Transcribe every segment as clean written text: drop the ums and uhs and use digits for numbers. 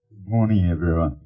Good morning, everyone.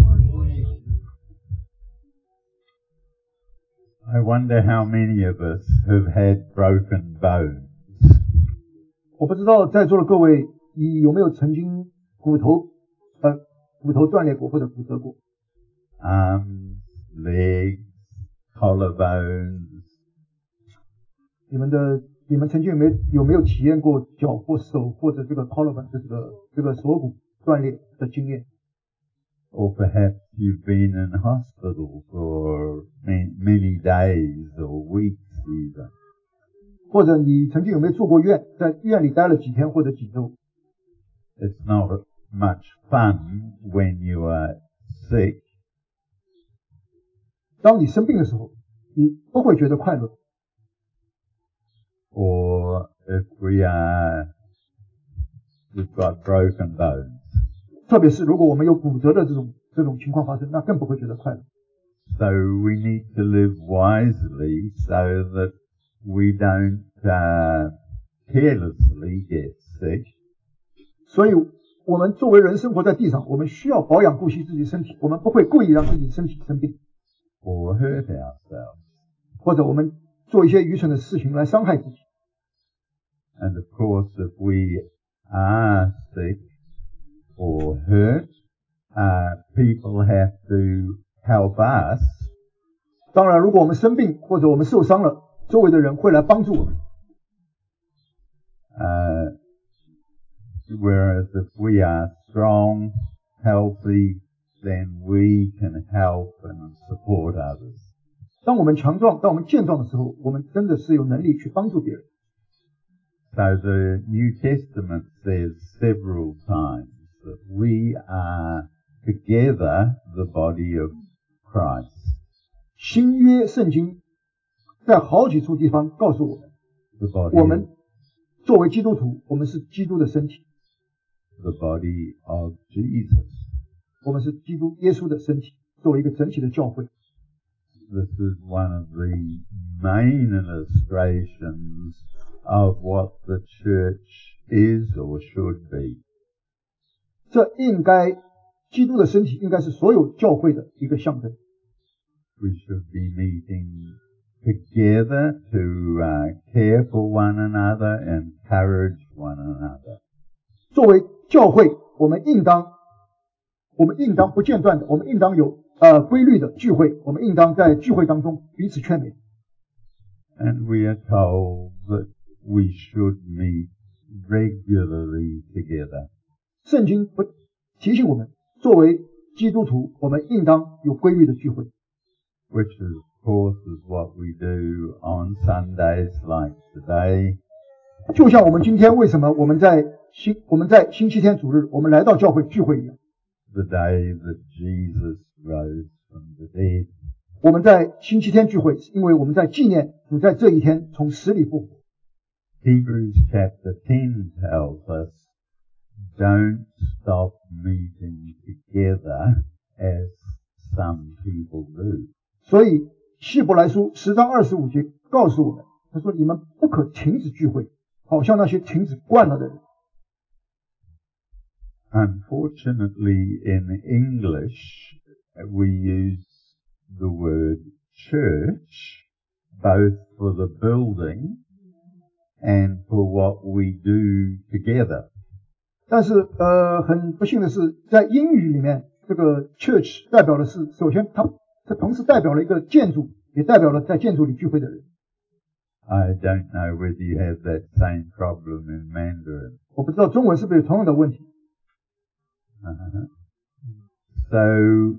I wonder how many of us have had broken bones. 我不知道在座的各位，你有没有曾经骨头断裂过或者骨折过？ Arms, legs, collarbones. 你们曾经有没有体验过脚或手或者这个 collarbone 这个锁骨断裂的经验？ Or perhaps you've been in hospital for many days or weeks even. 或者你曾经有没有住过院，在医院里待了几天或者几周？ It's not much fun when you are sick. 当你生病的时候，你不会觉得快乐。 Or if we've got broken bones. 特别是如果我们有骨折的这种情况发生，那更不会觉得快乐。 So we need to live wisely so that we don't carelessly get sick. 所以我们作为人生活在地上，我们需要保养顾惜自己身体，我们不会故意让自己身体生病， Or hurt ourselves. 或者我们做一些愚蠢的事情来伤害自己。 And of course, if we are sick or hurt, people have to help us. 当然，如果我们生病或者我们受伤了，周围的人会来帮助我们。 Whereas if we are strong, healthy, then we can help and support others. 当我们强壮，当我们健壮的时候，我们真的是有能力去帮助别人。 So the New Testament says several times that we are together the body of Christ. 新约圣经在好几处地方告诉我们， The 我 body, 们作为基督徒，我们是基督的身体， the body of Jesus. 我们是基督耶稣的身体，作为一个整体的教会。 This is one of the main illustrations of what the church is or should be. 这应该，基督的身体应该是所有教会的一个象征。 We should be meeting together to care for one another, encourage one another. 作为教会，我们应当不间断的，我们应当有规律的聚会，我们应当在聚会当中彼此劝勉。 And we are told that we should meet regularly together. 圣经提醒我们，作为基督徒，我们应当有规律的聚会。 Which of course is what we do on Sundays like today. 就像我们今天为什么我们在星期天主日我们来到教会聚会一样， The day that Jesus rose from the dead. 我们在星期天聚会，因为我们在纪念主在这一天从死里复活。 Hebrews chapter 10 tells us, don't stop meeting together as some people do. 所以希伯来书10章25节告诉我们，他说你们不可停止聚会，好像那些停止惯了的人。 Unfortunately, in English, we use the word church both for the building and for what we do together. 但是很不幸的是，在英语里面，这个 church 代表的是，首先它同时代表了一个建筑，也代表了在建筑里聚会的人。 I don't know whether you have that same problem in Mandarin. 我不知道中文是不是有同样的问题。 So,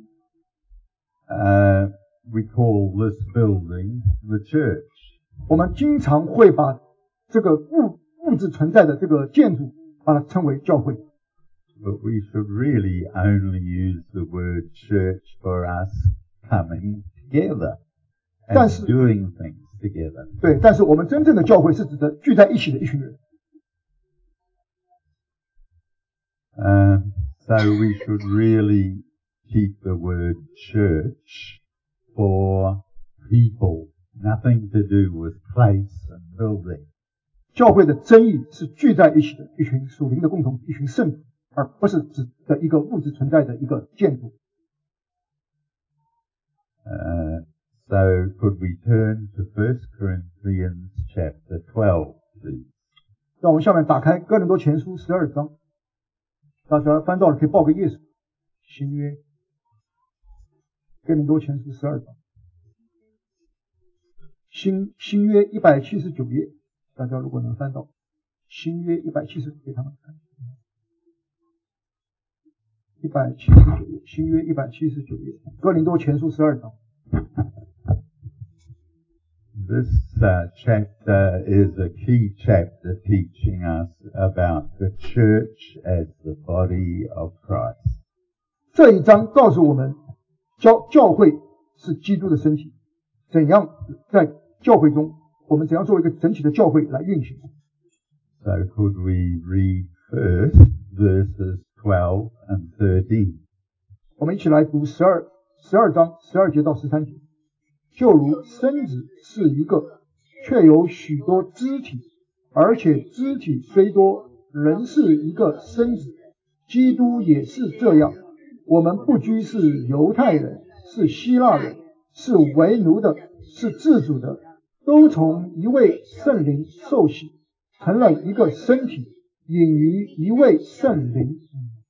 we call this building the church. 我们经常会把这个物质存在的这个建筑，把它称为教会。 But we should really only use the word church for us coming together and 但是 doing things together. 对，但是我们真正的教会是指的聚在一起的一群人。 So we should really keep the word church for people, nothing to do with place and building. 教会的真意是聚在一起的一群属灵的共同，一群圣徒， 而不是指的一个物质存在的一个建筑。 So could we turn to 1 Corinthians chapter 12, please? 让我们下面打开哥林多前书12章，大家翻到了可以报个页数。新约哥林多前书12章，新约179页，大家如果能翻到新约179给他们看。179页，新约179页，哥林多前书12章。 This chapter is a key chapter teaching us about the church as the body of Christ. 这一章告诉我们，教会是基督的身体，怎样在教会中，我们怎样作为一个整体的教会来运行。 So could we read first verses 12 and 13? 我们一起来读12章12节到13节。就如身子是一个，却有许多肢体，而且肢体虽多，仍是一个身子。基督也是这样。我们不拘是犹太人，是希腊人，是为奴的，是自主的，都从一位圣灵受洗，成了一个身体，隐于一位圣灵。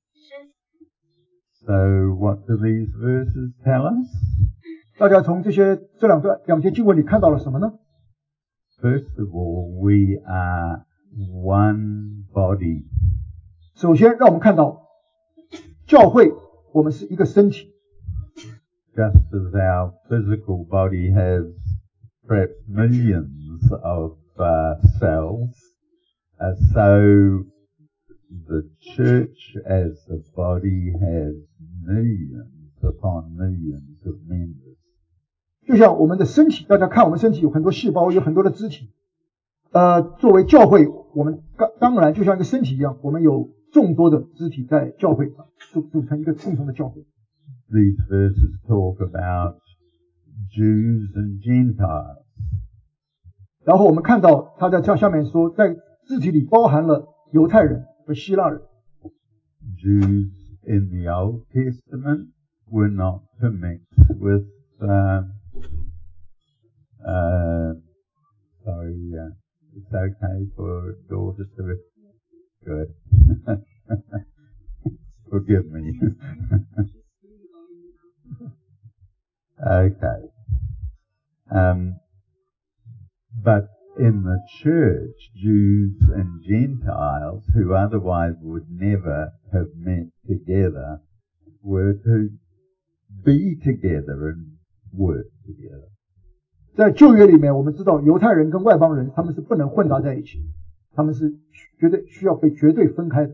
So what do these verses tell us? 大家从这两节经文里看到了什么呢？ First of all, we are one body. 首先让我们看到教会我们是一个身体。 Just as our physical body has perhaps millions of cells, so the church as the body has millions upon millions of members. 就像我们的身体，大家看我们身体有很多细胞，有很多的肢体。作为教会，我们当然就像一个身体一样，我们有众多的肢体在教会上组成一个共同的教会。 These verses talk about Jews and Gentiles. 然后我们看到他在下面说，在肢体里包含了犹太人和希腊人。 Jews in the Old Testament were not to mix with it's okay for daughters to good. Forgive me. Okay. But in the church, Jews and Gentiles, who otherwise would never have met together, were to be together and work together. 在旧约里面，我们知道犹太人跟外邦人他们是不能混杂在一起，他们是需要被绝对分开的。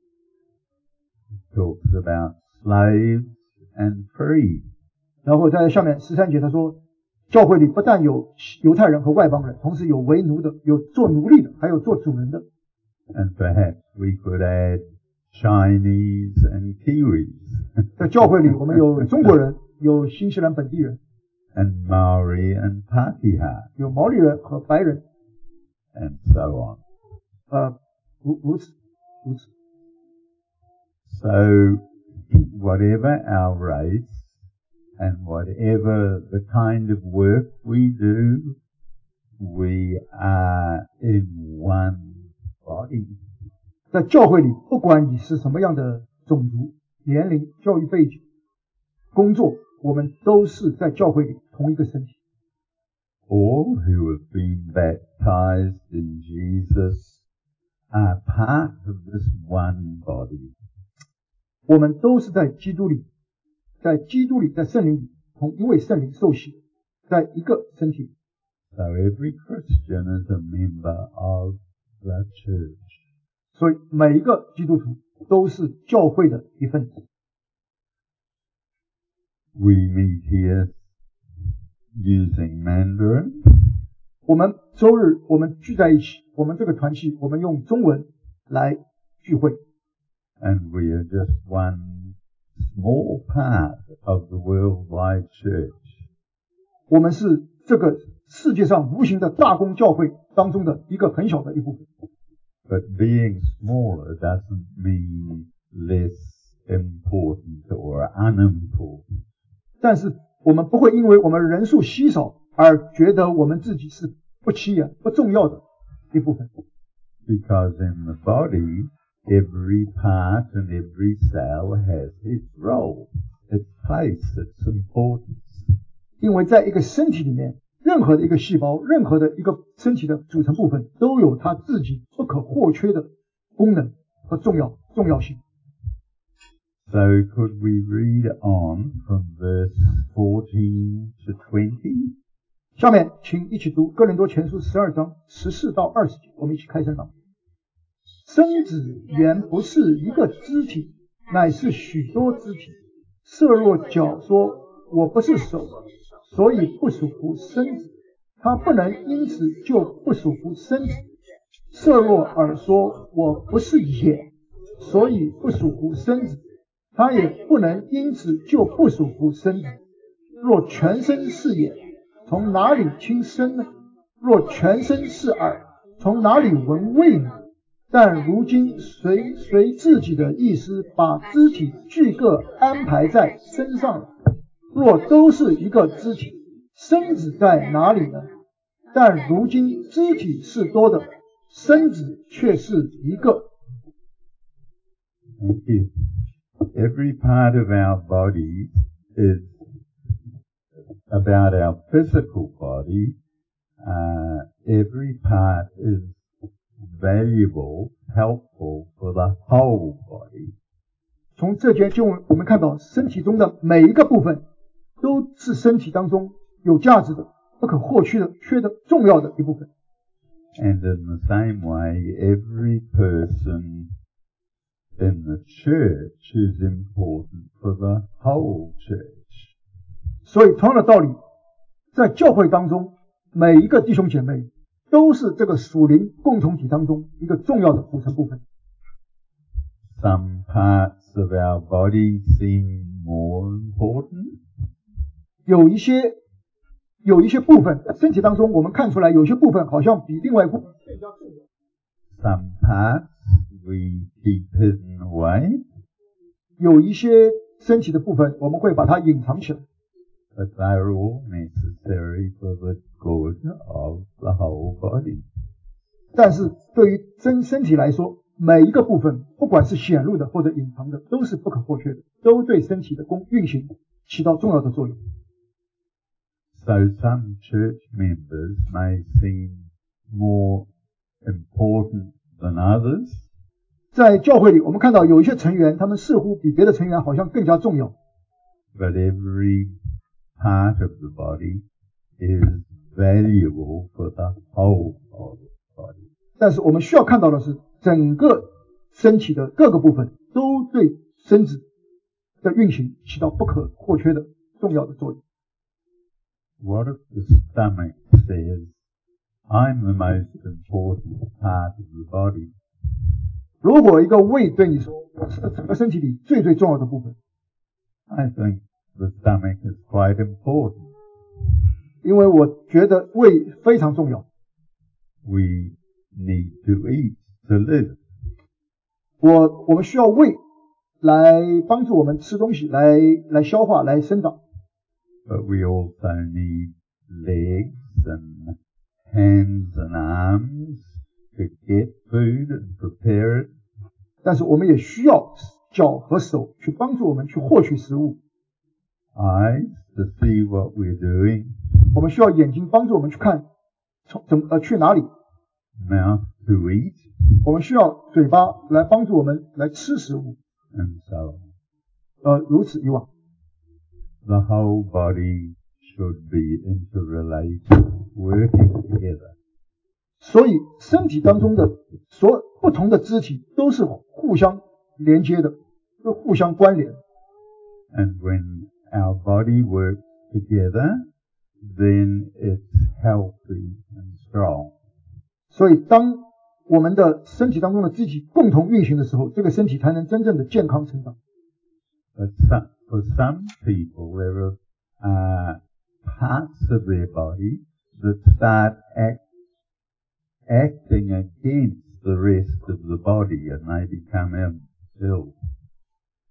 It talks about slaves and free. 然后在下面13节他说，教会里不但有犹太人和外邦人，同时有为奴的，有做奴隶的，还有做主人的。 And perhaps we could add Chinese and Kiwis. 在教会里，我们有中国人，有新西兰本地人。 And Maori and Pakeha. 有毛利人和白人。 And so on. 如此。 So, whatever our race and whatever the kind of work we do, we are in one body. 在教会里，不管你是什么样的种族、年龄、教育背景、工作，我们都是在教会里同一个身体。 All who have been baptized in Jesus are part of this one body. 我们都是在基督里，在圣灵里，同一位圣灵受洗，在一个身体里。 So every Christian is a member of the church. 所以每一个基督徒都是教会的一份子。 We meet here using Mandarin. 我们周日我们聚在一起，我们这个团契我们用中文来聚会。 And we are just one small part of the worldwide church. 我们是这个世界上无形的大公教会当中的一个很小的一部分。 But being smaller doesn't mean less important or unimportant. 但是我们不会因为我们人数稀少而觉得我们自己是不起眼、不重要的一部分。 Because in the body, every part and every cell has its role, its place, its importance. 因为在一个身体里面，任何的一个细胞，任何的一个身体的组成部分都有它自己不可或缺的功能和重要性。 So could we read on from verse 14 to 20? 下面请一起读哥林多前书12章14到20节，我们一起开声朗读。身子原不是一个肢体，乃是许多肢体。设若脚说我不是手，所以不属乎身子，它不能因此就不属乎身子。设若耳说我不是眼，所以不属乎身子，它也不能因此就不属乎身子。若全身是眼，从哪里听声呢？若全身是耳，从哪里闻味呢？但如今随自己的意思把肢体俱各安排在身上了。若都是一个肢体，身子在哪里呢？但如今肢体是多的，身子却是一个。 Thank you. Every part of our body is about our physical body. Every part is valuable, helpful for the whole body. 从这节经文我们看到身体中的每一个部分都是身体当中有价值的、不可或缺的重要的一部分。 And in the same way, every person in the church is important for the whole church. 所以同样的道理，在教会当中，每一个弟兄姐妹都是这个属灵共同体当中一个重要的组成部分。 Some parts of our body seem more important. 有一些部分身体当中，我们看出来有些部分好像比另外一部分更加重要。 Some parts we keep hidden away. 有一些身体的部分我们会把它隐藏起来。 But they're all necessary for the good of the whole body. 但是对于身体来说，每一个部分，不管是显露的或者隐藏的，都是不可或缺的，都对身体的运行起到重要的作用。 So some church members may seem more important than others. 在教会里，我们看到有一些成员，他们似乎比别的成员好像更加重要。 But every part of the body is valuable for the whole of the body. 但是我们需要看到的是，整个身体的各个部分都对身子的运行起到不可或缺的重要的作用。 What if the stomach says, I'm the most important part of the body? 如果一个胃对你说，我是整个身体里最重要的部分， I think the stomach is quite important. 因为我觉得胃非常重要。 We need to eat to live. 我们需要胃来帮助我们吃东西，来消化，来生长。 But we also need legs and hands and arms to get food and prepare it. 但是我们也需要脚和手去帮助我们去获取食物。 Eyes to see what we're doing. 我们需要眼睛帮助我们去看去哪里。 Mouth to eat. 我们需要嘴巴来帮助我们来吃食物。 And so on. 如此以往。 The whole body should be interrelated, working together. 所以身体当中的所有不同的肢体都是互相连接的，都互相关联。 And when our body works together, then it's healthy and strong. 所以当我们的身体当中的肢体共同运行的时候，这个身体才能真正的健康成长。 But for some people, there are parts of their body that start acting against the rest of the body, and they become ill.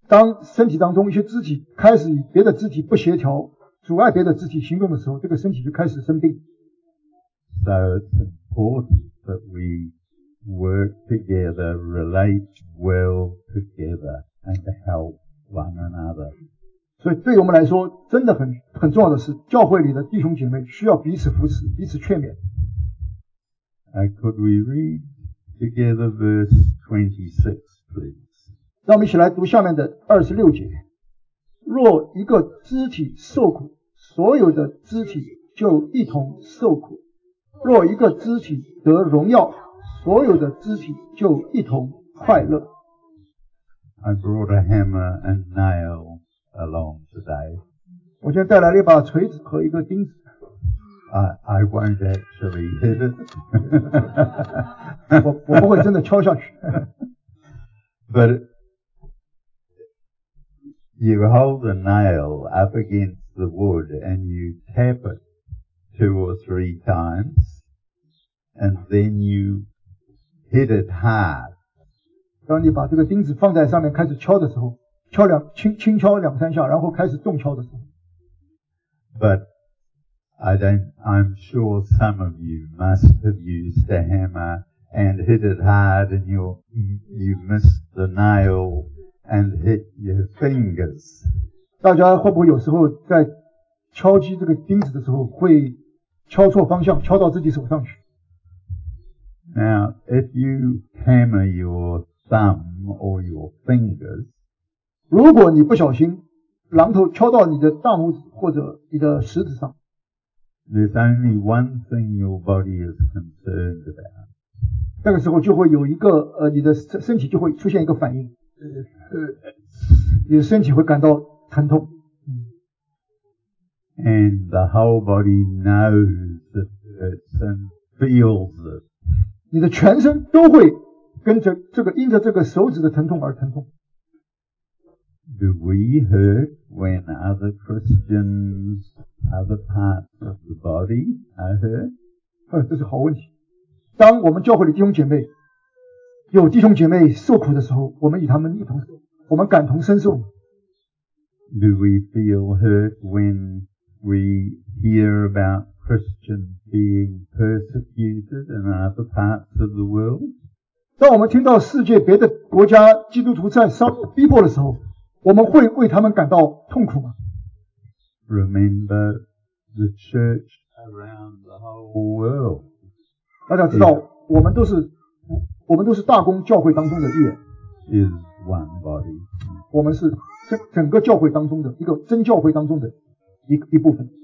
当身体当中一些肢体开始与别的肢体不协调，阻碍别的肢体行动的时候，这个身体就开始生病。 So it's important that we work together, relate well together, and help one another. 所以对于我们来说，真的很重要的是，教会里的弟兄姐妹需要彼此扶持，彼此劝勉。 Could we read together verse 26, please? 让我们一起来读下面的26节。若一个肢体受苦，所有的肢体就一同受苦；若一个肢体得荣耀，所有的肢体就一同快乐。 I brought a hammer and nail along today. 我今天带来了一把锤子和一个钉子。 I won't actually hit it. 我不会真的敲下去。 But you hold the nail up against the wood and you tap it 2 or 3 times, and then you hit it hard. 当你把这个钉子放在上面开始敲的时候，轻敲2、3下，然后开始重敲的时候。 But I'm sure some of you must have used a hammer and hit it hard, and you missed the nail and hit your fingers. 大家会不会有时候在敲击这个钉子的时候会敲错方向，敲到自己手上去？ Now, if you hammer your thumb or your fingers, 如果你不小心榔头敲到你的大拇指或者你的食指上， there's only one thing your body is concerned about. 那个时候就会有一个你的身体就会出现一个反应，你的身体会感到疼痛。 And the whole body knows it hurts and feels it. 你的全身都会跟着因着这个手指的疼痛而疼痛。 Do we hurt when other Christians, other parts of the body are hurt? 这是好问题。当我们教会的弟兄姐妹有弟兄姐妹受苦的时候，我们与他们一同受，我们感同身受。 Do we feel hurt when we hear about Christians being persecuted in other parts of the world? 当我们听到世界别的国家基督徒在遭逼迫的时候，我们会为他们感到痛苦吗？ Remember the church around the whole world. 大家知道，我们都是大公教会当中的一员。 Is one body. 我们是整个教会当中的一个真教会当中的一部分。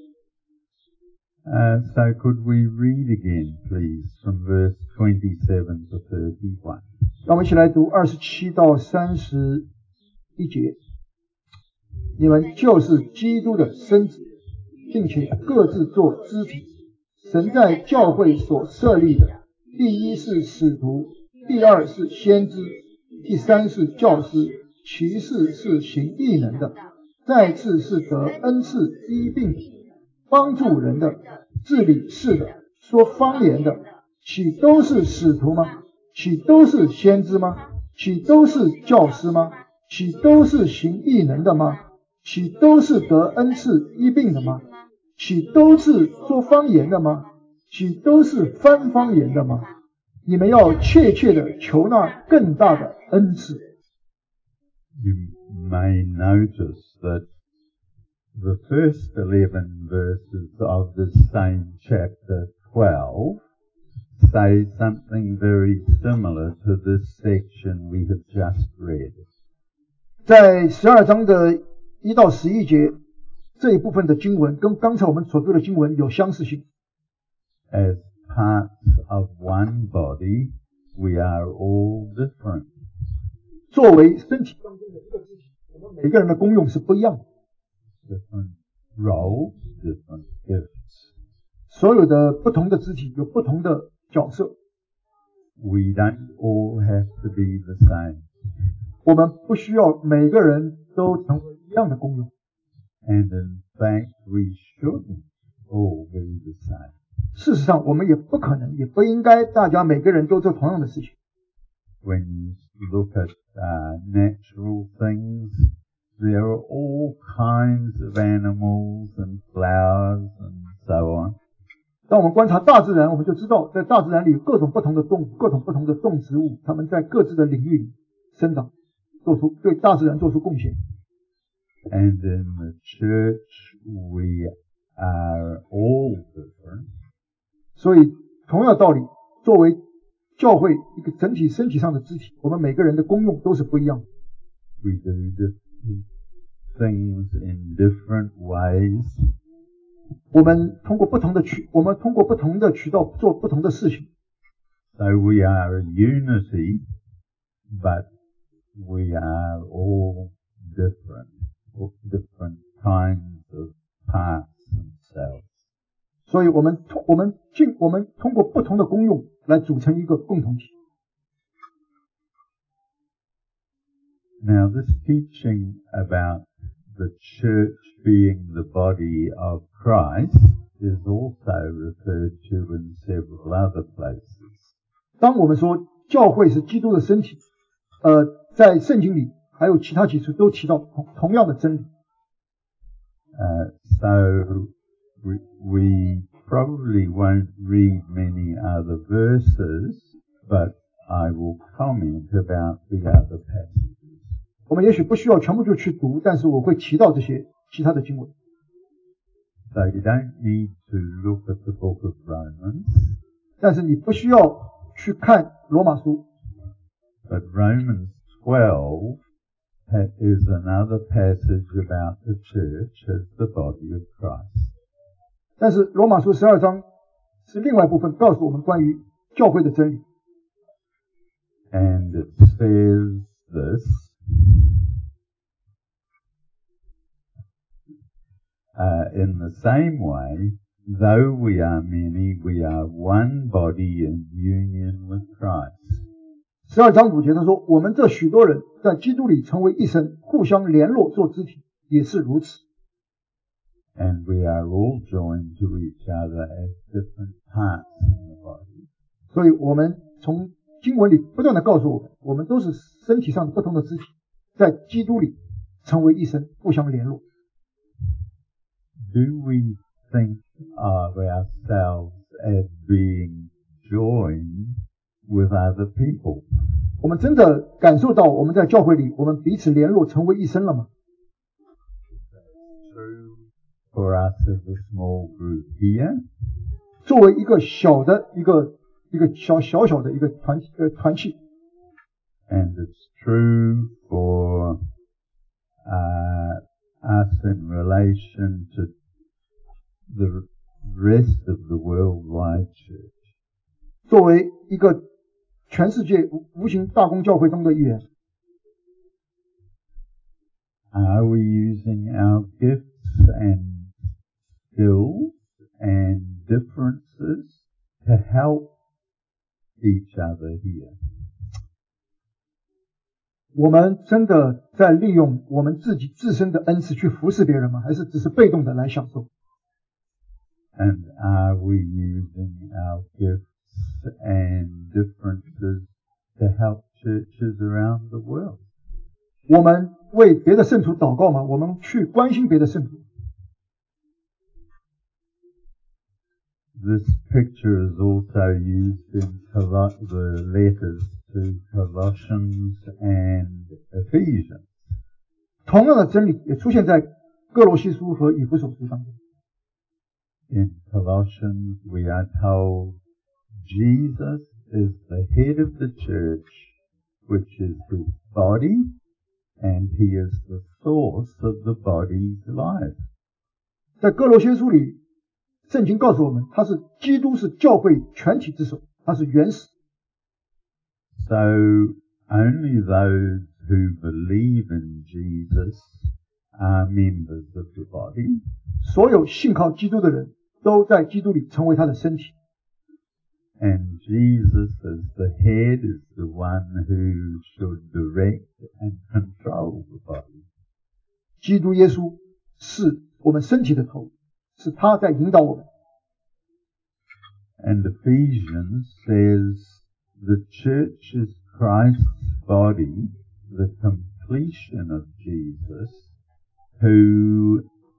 So could we read again, please, from verse 27 to 31? 让我们一起来读27到31节。你们就是基督的身子，并且各自做肢体。神在教会所设立的，第一是使徒，第二是先知，第三是教师，其次是行异能的，再次是得恩赐医病的，帮助人的，治理事的，说方言的，岂都是使徒吗？岂都是先知吗？岂都是教师吗？岂都是行异能的吗？岂都是得恩赐医病的吗？岂都是说方言的吗？岂都是翻方言的吗？你们要切切的求那更大的恩赐。 You may notice that the first 11 verses of this same chapter 12 say something very similar to this section we have just read. 在12章的1到11节这一部分的经文跟刚才我们所读的经文有相似性。 As parts of one body, we are all different. 作为身体当中的一个肢体，我们每个人的功用是不一样的。 Different roles, different gifts. 所有的不同的肢体有不同的角色。 We don't all have to be the same. 我们不需要每个人都成为一样的功用。 And in fact, we shouldn't all be the same. 事实上，我们也不可能，也不应该大家每个人都做同样的事情。 When you look at natural things, there are all kinds of animals and flowers and so on. 当我们观察大自然，我们就知道在大自然里有各种不同的动物，各种不同的动植物，它们在各自的领域里生长，对大自然做出贡献。 And in the church we are all different. 所以同样的道理，作为教会一个整体身体上的肢体，我们每个人的功用都是不一样的。 We do different things in different ways. 我们通过不同的渠道做不同的事情。 So we are a unity, but we are all different kinds of parts and cells. 所以我们通过不同的功用来组成一个共同体。 Now this teaching about the church being the body of Christ is also referred to in several other places. 当我们说教会是基督的身体，在圣经里还有其他几处都提到同样的真理。 So we probably won't read many other verses, but I will comment about the other passages. 我们也许不需要全部就去读，但是我会提到这些其他的经文。 So you don't need to look at the book of Romans. 但是你不需要去看罗马书。 But Romans 12 is another passage about the church as the body of Christ. 但是罗马书12章是另外一部分，告诉我们关于教会的真理。 And it says this, in the same way, though we are many, we are one body in union with Christ. 12章5节他说，我们这许多人在基督里成为一身，互相联络做肢体，也是如此。 And we are all joined to each other as different parts in the body. 所以我们从经文里不断的告诉我们，我们都是身体上不同的肢体，在基督里成为一身，互相联络。 Do we think of ourselves as being joined with other people? 我们真的感受到我们在教会里，我们彼此联络成为一身了吗？ True for us as a small group here. 作为一个小的一个小的一个团契。 And it's true for us in relation to the rest of the worldwide church. 作为一个全世界无形大公教会中的一员， Are we using our gifts and skills and differences to help each other here? 我们真的在利用我们自己自身的恩赐去服侍别人吗？还是只是被动的来享受？ And are we using our gifts and differences to help churches around the world? 我们为别的圣徒祷告吗？我们去关心别的圣徒。 This picture is also used in the letters to Colossians and Ephesians. 同样的真理也出现在哥罗西书和以弗所书当中。 In Colossians, we are told Jesus is the head of the church, which is his body, and he is the source of the body's life. 在哥罗西书里，圣经告诉我们，基督是教会全体之首，他是原始。 So only those who believe in Jesus are members of the body. 所有信靠基督的人都在基督里成为他的身体。 And Jesus as the head is the one who should direct and control the body. 基督耶稣是我们身体的头，是他在引导我们。 And Ephesians says the church is Christ's body, the completion of Jesus, who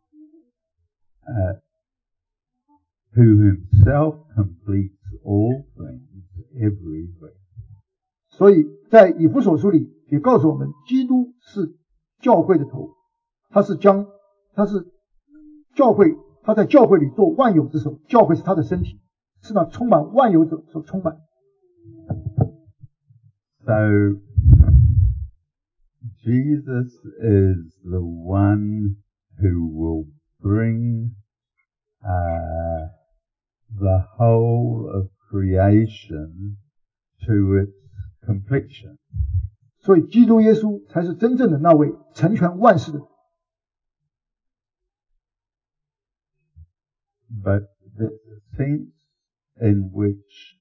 himself completes all things everywhere. 所以在以弗所书里也告诉我们，基督是教会的头，他是教会，他在教会里做万有之首，教会是他的身体，是那充满万有者所充满。 So Jesus is the one who will bring the whole of creation to its completion. 所以基督耶稣才是真正的那位成全万事的。 But the sense in which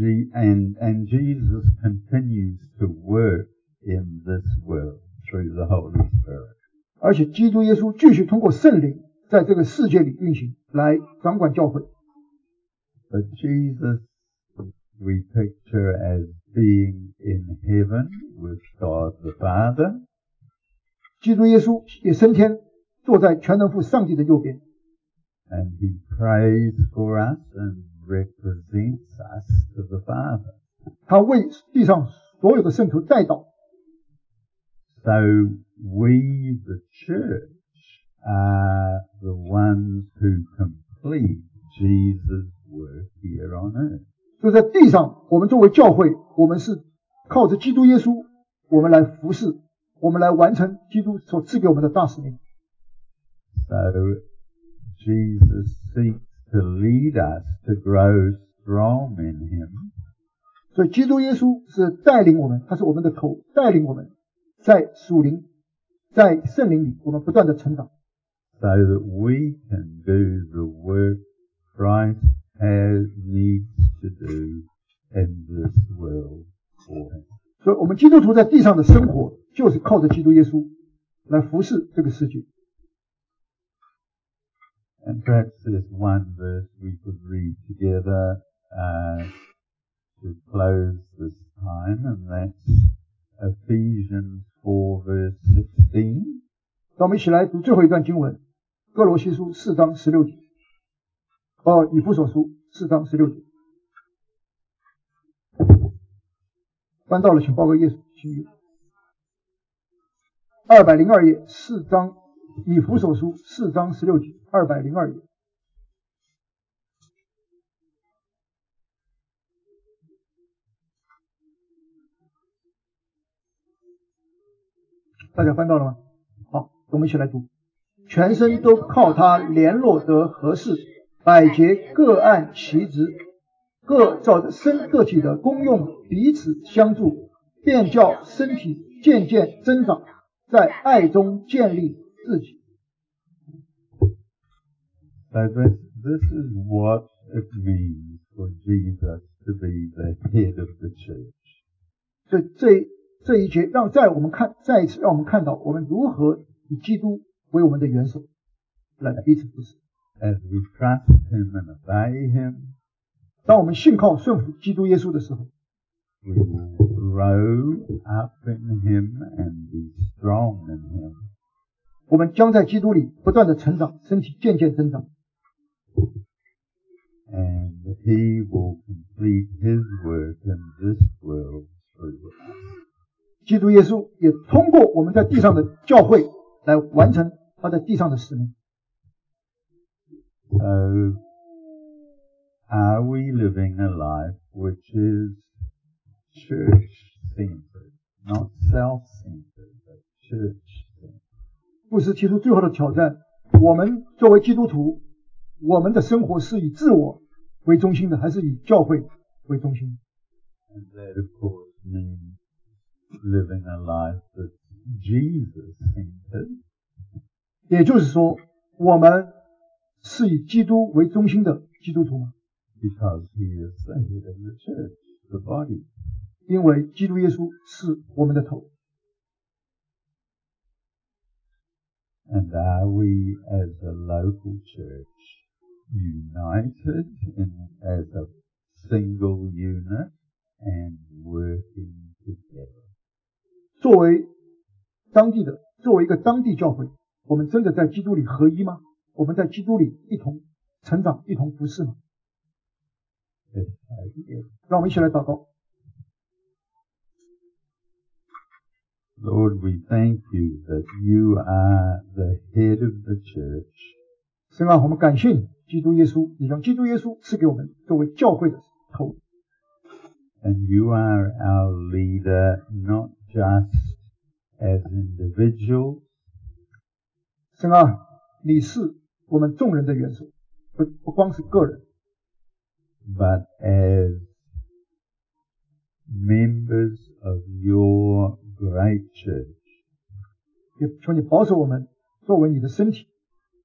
Jesus continues to work in this world through the Holy Spirit. 而且基督耶稣继续通过圣灵在这个世界里运行，来掌管教会。 But Jesus we picture as being in heaven with God the Father. 基督耶稣也升天，坐在全能父上帝的右边。 And he prays for us and represents us to the Father. 他为地上所有的圣徒代祷。 So we, the church, are the ones who complete Jesus' work here on earth. 所以在地上，我们作为教会，我们是靠着基督耶稣，我们来服侍，我们来完成基督所赐给我们的大使命。 So Jesus seeks to lead us to grow strong in him. 所以基督耶稣是带领我们，他是我们的头，带领我们在属灵，在圣灵里，我们不断的成长。 So that we can do the work Christ needs to do in this world for him. 所以我们基督徒在地上的生活，就是靠着基督耶稣来服侍这个世界。 And perhaps there's one verse we could read together to close this time, and that's Ephesians 4 verse 16. 让我们一起来读最后一段经文，哥罗西书4章16节。以弗所书4章16节。翻到了，请报个页数。202页，4章以弗所书4章16节，202页。大家翻到了吗？好，我们一起来读。全身都靠他联络得合适，百节各按其职，各照着身个体的功用彼此相助，便叫身体渐渐增长，在爱中建立自己。 So this is what it means for Jesus to be the head of the church. 所以这一节再一次让我们看到我们如何以基督为我们的元首来彼此服侍。 As we trust him and obey him, 当我们信靠顺服基督耶稣的时候， we will grow up in him and be strong in him. 我们将在基督里不断的成长，身体渐渐增长。 And he will complete his work in this world through us. 基督耶稣也通过我们在地上的教会来完成他在地上的使命。 So, are we living a life which is church-centered, not self-centered, but church-centered? 牧师提出最后的挑战，我们作为基督徒，我们的生活是以自我为中心的，还是以教会为中心？ And that, of course, means living a life that's Jesus-centered. 也就是说，我们是以基督为中心的基督徒吗？ Because he is the head of the church, the body. 因为基督耶稣是我们的头。 And are we, as a local church, united as a single unit and working together? 作为一个当地教会，我们真的在基督里合一吗？我们在基督里一同成长，一同服侍吗？让我们一起来祷告。 Lord, we thank you that you are the head of the church. 神啊，我们感谢你，基督耶稣，你将基督耶稣赐给我们作为教会的头。 And you are our leader, not just as individuals, 神啊，你是我们众人的元首，不光是个人， but as members of your great church. 也求你保守我们作为你的身体。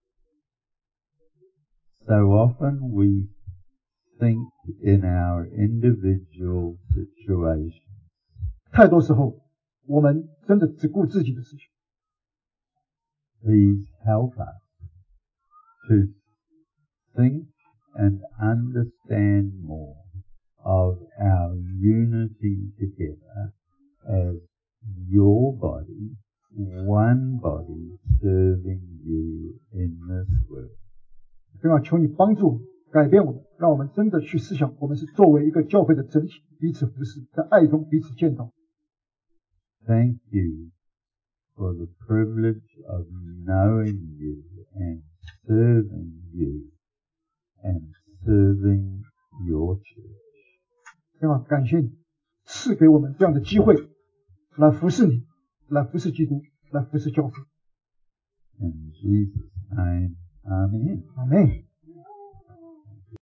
So often we think in our individual situations. 太多时候，我们真的只顾自己的事情。 Please help us to think and understand more of our unity together as your body, one body serving you in this world. 神啊，求你帮助我们，改变我们，让我们真的去思想，我们是作为一个教会的整体，彼此服侍，在爱中彼此建造。 Thank you for the privilege of knowing you and serving you and serving your church. 神啊，感谢你赐给我们这样的机会，来服侍你，来服侍基督，来服侍教会。 In Jesus' name, Amen. Amen.